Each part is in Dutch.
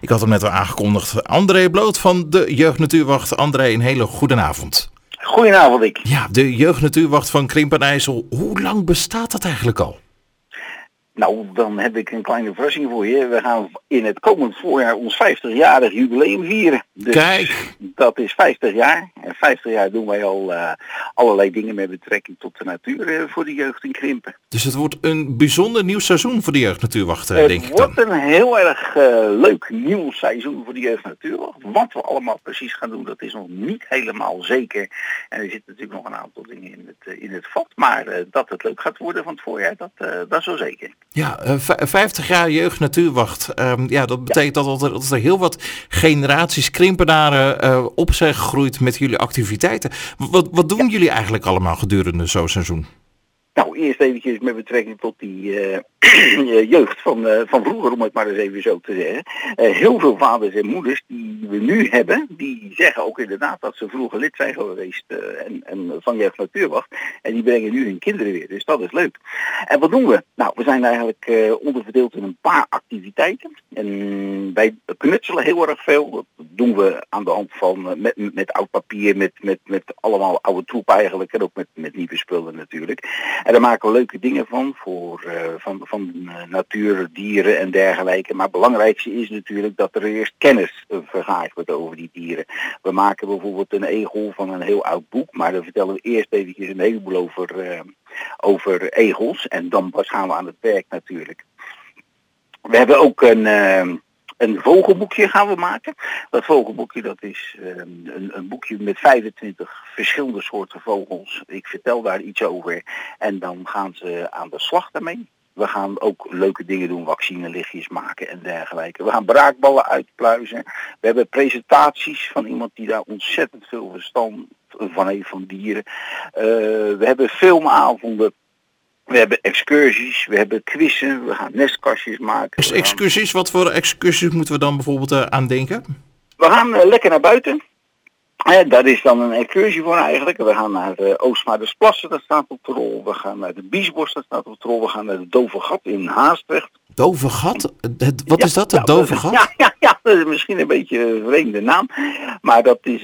had hem net al aangekondigd. André Bloot van de Jeugdnatuurwacht. André, een hele goede avond. Goedenavond, Dick. Ja, de Jeugdnatuurwacht van Krimpen en IJssel. Hoe lang bestaat dat eigenlijk al? Nou, dan heb ik een kleine verrassing voor je. We gaan in het komend voorjaar ons 50-jarig jubileum vieren. Dus Kijk. Dat is 50 jaar. En 50 jaar doen wij al allerlei dingen met betrekking tot de natuur voor de jeugd in Krimpen. Dus het wordt een bijzonder nieuw seizoen voor de Jeugdnatuurwacht, denk ik dan. Het wordt een heel erg leuk nieuw seizoen voor de Jeugdnatuurwacht. Wat we allemaal precies gaan doen, dat is nog niet helemaal zeker. En er zitten natuurlijk nog een aantal dingen in het vat. Maar dat het leuk gaat worden van het voorjaar, dat is wel zeker. Ja, 50 jaar Jeugdnatuurwacht. Dat betekent dat er heel wat generaties Krimpenaren op zijn gegroeid met jullie activiteiten. Wat doen jullie eigenlijk allemaal gedurende zo'n seizoen? Nou, eerst eventjes met betrekking tot die jeugd van vroeger, om het maar eens even zo te zeggen. Heel veel vaders en moeders die we nu hebben, die zeggen ook inderdaad dat ze vroeger lid zijn geweest en van Jeugd Natuurwacht. En die brengen nu hun kinderen weer, dus dat is leuk. En wat doen we? Nou, we zijn eigenlijk onderverdeeld in een paar activiteiten. En wij knutselen heel erg veel. Dat doen we aan de hand van met oud papier, met allemaal oude troep eigenlijk. En ook met nieuwe spullen natuurlijk. En daar maken we leuke dingen van natuur, dieren en dergelijke. Maar het belangrijkste is natuurlijk dat er eerst kennis vergaard wordt over die dieren. We maken bijvoorbeeld een egel van een heel oud boek, maar dan vertellen we eerst eventjes een heleboel over egels. En dan pas gaan we aan het werk natuurlijk. We hebben ook een vogelboekje gaan we maken. Dat vogelboekje dat is een boekje met 25 verschillende soorten vogels. Ik vertel daar iets over en dan gaan ze aan de slag daarmee. We gaan ook leuke dingen doen, vaccinelichtjes maken en dergelijke. We gaan braakballen uitpluizen. We hebben presentaties van iemand die daar ontzettend veel verstand van heeft van dieren. We hebben filmavonden. We hebben excursies, we hebben quizzen, we gaan nestkastjes maken. Excursies, wat voor excursies moeten we dan bijvoorbeeld aan denken? We gaan lekker naar buiten. Daar is dan een excursie voor eigenlijk. We gaan naar de Oostvaardersplassen, dat staat op de rol. We gaan naar de Biesbos, dat staat op de rol. We gaan naar het Dove Gat in Haastrecht. Dove Gat? Wat is dat, het Dove Gat? Ja, dat is misschien een beetje een vreemde naam. Maar dat is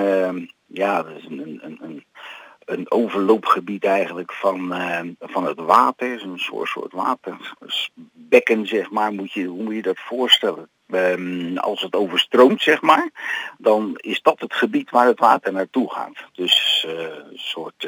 een overloopgebied eigenlijk van het water. Een soort waterbekken, zeg maar. Hoe moet je dat voorstellen? Als het overstroomt, zeg maar, dan is dat het gebied waar het water naartoe gaat. Dus een soort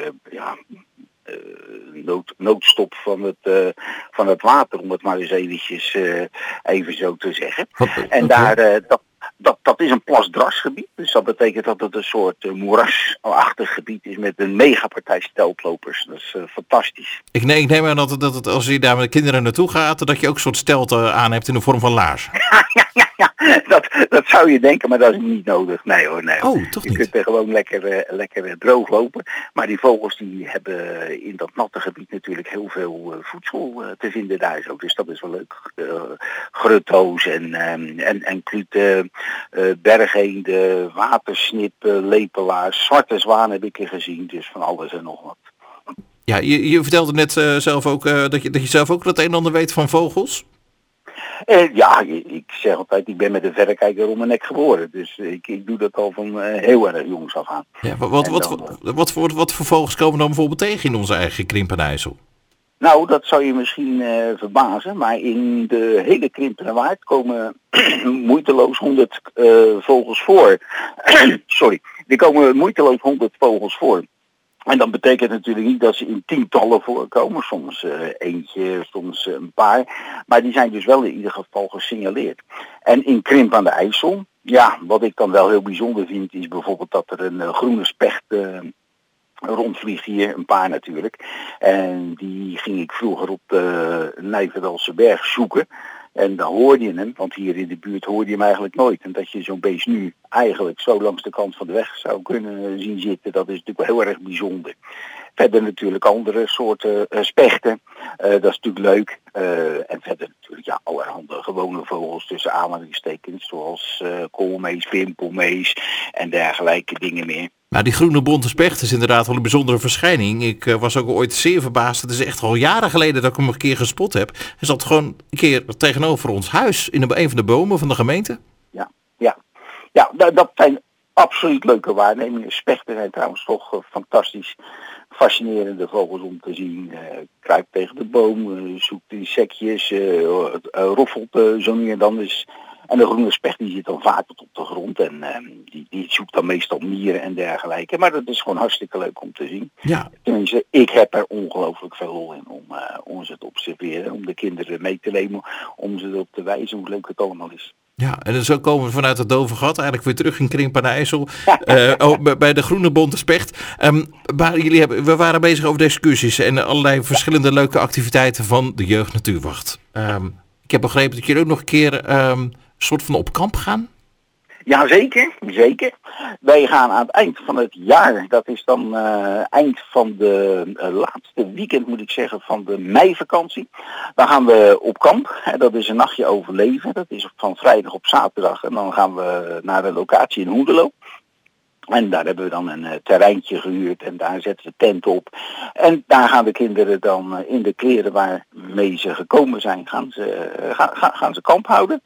noodstop van het water, om het maar eens eventjes even zo te zeggen. En daar... Dat is een plasdrasgebied, dus dat betekent dat het een soort moerasachtig gebied is met een megapartij steltlopers. Dat is fantastisch. Ik neem aan dat het, als je daar met de kinderen naartoe gaat, dat je ook een soort stelt aan hebt in de vorm van laars. Ja, dat zou je denken, maar dat is niet nodig. Nee hoor, nee. Oh, toch niet? Je kunt er gewoon lekker droog lopen. Maar die vogels die hebben in dat natte gebied natuurlijk heel veel voedsel te vinden daar zo. Dus dat is wel leuk. Grutto's en kluten, bergeenden, watersnip, lepelaars, zwarte zwaan heb ik er gezien. Dus van alles en nog wat. Ja, je vertelde net zelf ook dat je zelf ook het een en ander weet van vogels. Ik zeg altijd, ik ben met een verrekijker om mijn nek geboren. Dus ik doe dat al van heel erg jongs af aan. Ja, wat voor vogels komen dan bijvoorbeeld tegen in onze eigen Krimpen en IJssel? Nou, dat zou je misschien verbazen, maar in de hele Krimpenerwaard komen moeiteloos 100 vogels voor. Sorry, er komen moeiteloos 100 vogels voor. En dat betekent natuurlijk niet dat ze in tientallen voorkomen, soms eentje, soms een paar. Maar die zijn dus wel in ieder geval gesignaleerd. En in Krimp aan de IJssel, ja, wat ik dan wel heel bijzonder vind, is bijvoorbeeld dat er een groene specht rondvliegt hier, een paar natuurlijk. En die ging ik vroeger op de Nijverdalse berg zoeken. En dan hoorde je hem, want hier in de buurt hoorde je hem eigenlijk nooit. En dat je zo'n beest nu eigenlijk zo langs de kant van de weg zou kunnen zien zitten, dat is natuurlijk wel heel erg bijzonder. Verder natuurlijk andere soorten spechten, dat is natuurlijk leuk. En verder natuurlijk allerhande gewone vogels tussen aanhalingstekens, zoals koolmees, pimpelmees en dergelijke dingen meer. Nou, die groene bonte specht is inderdaad wel een bijzondere verschijning. Ik was ook ooit zeer verbaasd. Het is echt al jaren geleden dat ik hem een keer gespot heb. Hij zat gewoon een keer tegenover ons huis in een van de bomen van de gemeente. Ja, ja, dat zijn absoluut leuke waarnemingen. Spechten zijn trouwens toch fantastisch fascinerende vogels om te zien. Kruipt tegen de boom, zoekt insectjes, roffelt zo nu en dan. Dus, en de groene specht die zit dan vaak tot op de grond en die zoekt dan meestal mieren en dergelijke. Maar dat is gewoon hartstikke leuk om te zien. Ja. Tenminste, ik heb er ongelooflijk veel lol in om ze te observeren, om de kinderen mee te nemen, om ze erop te wijzen hoe leuk het allemaal is. Ja, en zo komen we vanuit het dove gat eigenlijk weer terug in Krimpen aan de IJssel. Bij de groene bonte specht. We waren bezig over de excursies en allerlei verschillende leuke activiteiten van de Jeugd Natuurwacht. Ik heb begrepen dat jullie ook nog een keer een soort van op kamp gaan. Ja, zeker. Wij gaan aan het eind van het jaar, dat is dan eind van de laatste weekend moet ik zeggen van de meivakantie. Dan gaan we op kamp. Dat is een nachtje overleven. Dat is van vrijdag op zaterdag. En dan gaan we naar de locatie in Hoenderloo. En daar hebben we dan een terreintje gehuurd en daar zetten we tent op. En daar gaan de kinderen dan in de kleren waarmee ze gekomen zijn, gaan ze kamp houden.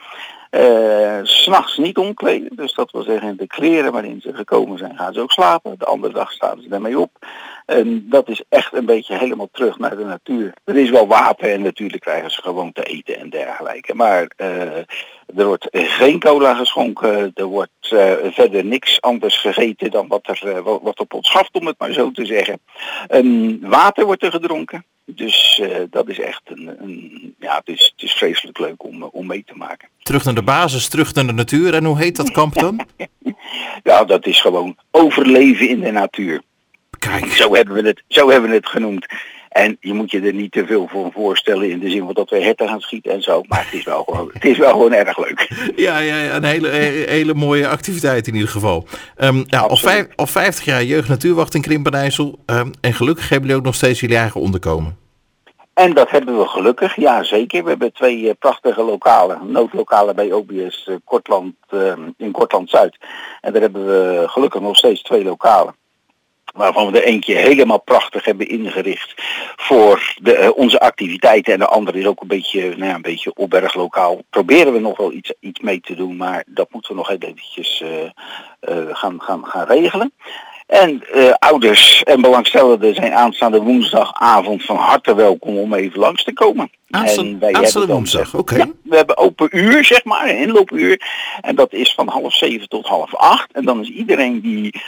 's Nachts niet omkleden, dus dat wil zeggen de kleren waarin ze gekomen zijn gaan ze ook slapen. De andere dag staan ze daarmee op. En dat is echt een beetje helemaal terug naar de natuur. Er is wel water en natuurlijk krijgen ze gewoon te eten en dergelijke. Maar er wordt geen cola geschonken, er wordt verder niks anders gegeten dan wat op ons schaft, om het maar zo te zeggen. Water wordt er gedronken. Dus dat is echt het is vreselijk leuk om mee te maken. Terug naar de basis, terug naar de natuur. En hoe heet dat kamp dan? Ja, dat is gewoon overleven in de natuur. Kijk. Zo hebben we het genoemd. En je moet je er niet te veel voor voorstellen in de zin van dat we herten gaan schieten en zo. Maar het is wel gewoon erg leuk. Ja, een hele mooie activiteit in ieder geval. Al 50 jaar Jeugd Natuurwacht in Krimpen aan de IJssel. En gelukkig hebben jullie ook nog steeds jullie eigen onderkomen. En dat hebben we gelukkig, ja zeker. We hebben 2 prachtige noodlokalen bij OBS in Kortland Zuid. En daar hebben we gelukkig nog steeds 2 lokalen. Waarvan we er eentje helemaal prachtig hebben ingericht voor onze activiteiten. En de andere is ook een beetje opberglokaal. Proberen we nog wel iets mee te doen, maar dat moeten we nog heel eventjes gaan regelen. En ouders en belangstellenden zijn aanstaande woensdagavond van harte welkom om even langs te komen. Aanstaande woensdag, oké. Ja, we hebben open uur, zeg maar, een inloopuur. En dat is van 7:30 tot 7:30. En dan is iedereen die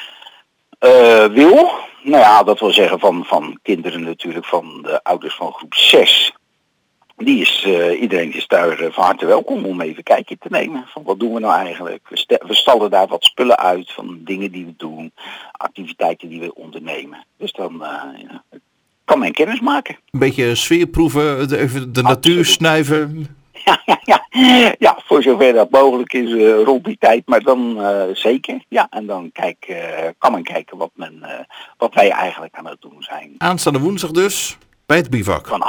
wil, nou ja, dat wil zeggen van kinderen natuurlijk, van de ouders van groep 6. Iedereen is daar van harte welkom om even een kijkje te nemen. Van wat doen we nou eigenlijk? We stallen daar wat spullen uit van dingen die we doen, activiteiten die we ondernemen. Dus dan kan men kennis maken. Een beetje sfeerproeven, even de natuur snuiven. Ja, voor zover dat mogelijk is rond die tijd, maar dan zeker. Ja, en dan kan men kijken wat wij eigenlijk aan het doen zijn. Aanstaande woensdag dus, bij het bivak. Van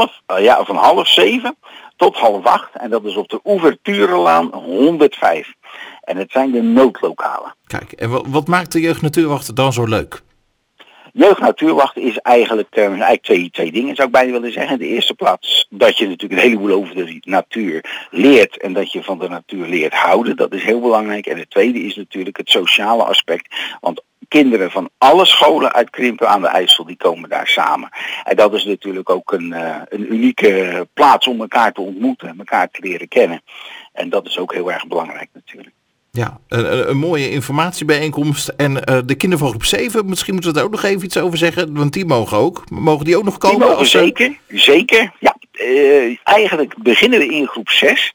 6:30 tot 7:30. En dat is op de Ouverturelaan 105. En het zijn de noodlokalen. Kijk, en wat maakt de Jeugd Natuurwacht dan zo leuk? Jeugd Natuurwacht is eigenlijk twee dingen, zou ik bijna willen zeggen. In de eerste plaats dat je natuurlijk een heleboel over de natuur leert en dat je van de natuur leert houden. Dat is heel belangrijk. En het tweede is natuurlijk het sociale aspect. Want kinderen van alle scholen uit Krimpen aan de IJssel, die komen daar samen. En dat is natuurlijk ook een unieke plaats om elkaar te ontmoeten, elkaar te leren kennen. En dat is ook heel erg belangrijk natuurlijk. Ja, een mooie informatiebijeenkomst. En de kinderen van groep 7, misschien moeten we daar ook nog even iets over zeggen. Want die mogen ook. Mogen die ook nog komen? Die mogen zeker. Ja, eigenlijk beginnen we in groep 6.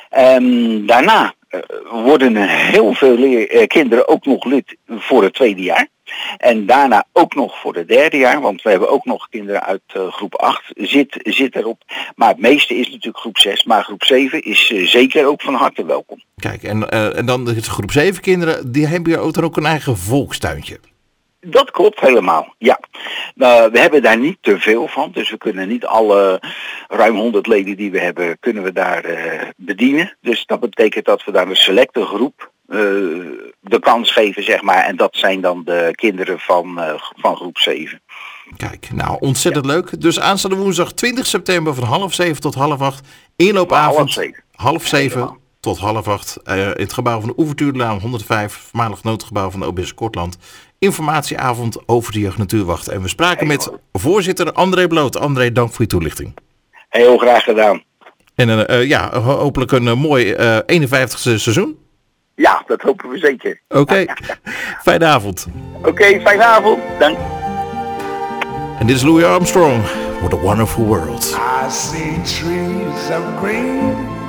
Daarna worden heel veel kinderen ook nog lid voor het tweede jaar. En daarna ook nog voor het derde jaar, want we hebben ook nog kinderen uit groep 8 zit erop. Maar het meeste is natuurlijk groep 6, maar groep 7 is zeker ook van harte welkom. Kijk, en dan de groep 7 kinderen, die hebben hier ook een eigen volkstuintje. Dat klopt helemaal, ja. We hebben daar niet te veel van, dus we kunnen niet alle ruim 100 leden die we hebben, kunnen we daar bedienen. Dus dat betekent dat we daar een selecte groep de kans geven, zeg maar. En dat zijn dan de kinderen van groep 7. Kijk, nou ontzettend leuk. Dus aanstaande woensdag 20 september van 6:30 tot 7:30. Inloopavond 6:30. tot 7:30 in het gebouw van de Ouvertuurlaan 105, voormalig noodgebouw van de OBS Kortland. Informatieavond over de Jeugd Natuurwacht. En we spraken met voorzitter André Bloot. André, dank voor je toelichting. Heel graag gedaan. En hopelijk een mooi 51ste seizoen. Ja, dat hopen we zeker. Oké. Fijne avond. Oké, fijne avond. Dank. En dit is Louis Armstrong. What a wonderful world. I see trees of green.